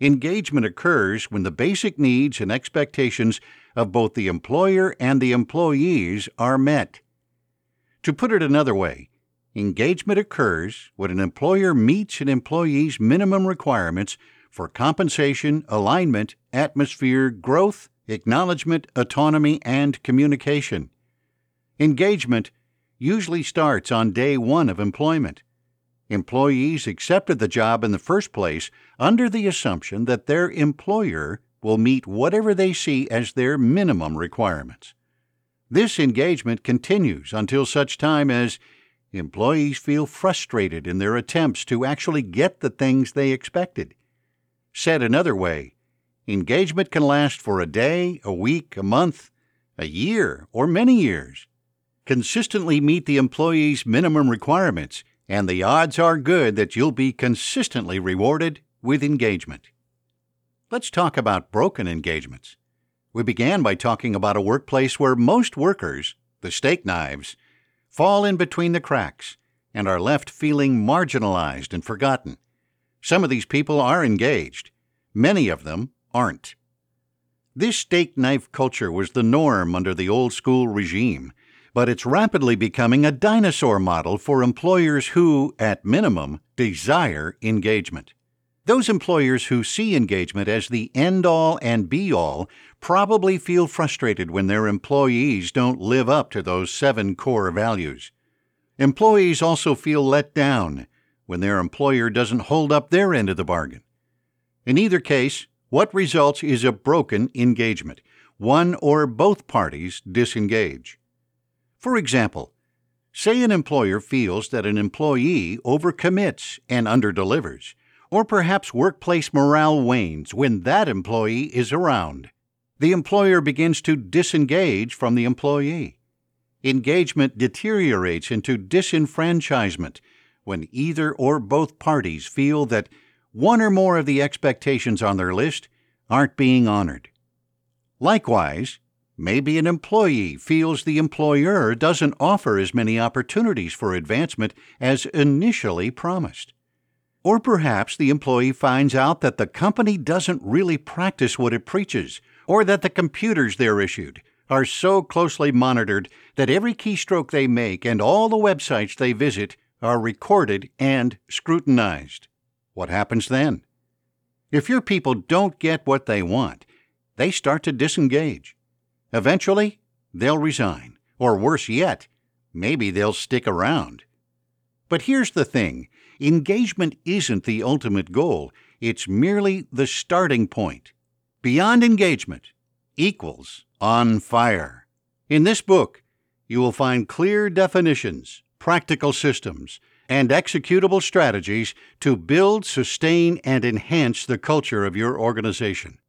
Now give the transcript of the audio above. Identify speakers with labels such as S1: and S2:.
S1: Engagement occurs when the basic needs and expectations of both the employer and the employees are met. To put it another way, engagement occurs when an employer meets an employee's minimum requirements for compensation, alignment, atmosphere, growth, acknowledgement, autonomy, and communication. Engagement usually starts on day one of employment. Employees accepted the job in the first place under the assumption that their employer will meet whatever they see as their minimum requirements. This engagement continues until such time as employees feel frustrated in their attempts to actually get the things they expected. Said another way, engagement can last for a day, a week, a month, a year, or many years. Consistently meet the employee's minimum requirements, and the odds are good that you'll be consistently rewarded with engagement. Let's talk about broken engagements. We began by talking about a workplace where most workers, the steak knives, fall in between the cracks and are left feeling marginalized and forgotten. Some of these people are engaged. Many of them aren't. This steak knife culture was the norm under the old school regime, but it's rapidly becoming a dinosaur model for employers who, at minimum, desire engagement. Those employers who see engagement as the end-all and be-all probably feel frustrated when their employees don't live up to those 7 core values. Employees also feel let down when their employer doesn't hold up their end of the bargain. In either case, what results is a broken engagement. One or both parties disengage. For example, say an employer feels that an employee overcommits and underdelivers, or perhaps workplace morale wanes when that employee is around. The employer begins to disengage from the employee. Engagement deteriorates into disenfranchisement when either or both parties feel that one or more of the expectations on their list aren't being honored. Likewise, maybe an employee feels the employer doesn't offer as many opportunities for advancement as initially promised. Or perhaps the employee finds out that the company doesn't really practice what it preaches, or that the computers they're issued are so closely monitored that every keystroke they make and all the websites they visit are recorded and scrutinized. What happens then? If your people don't get what they want, they start to disengage. Eventually, they'll resign, or worse yet, maybe they'll stick around. But here's the thing. Engagement isn't the ultimate goal. It's merely the starting point. Beyond engagement equals on fire. In this book, you will find clear definitions, practical systems, and executable strategies to build, sustain, and enhance the culture of your organization.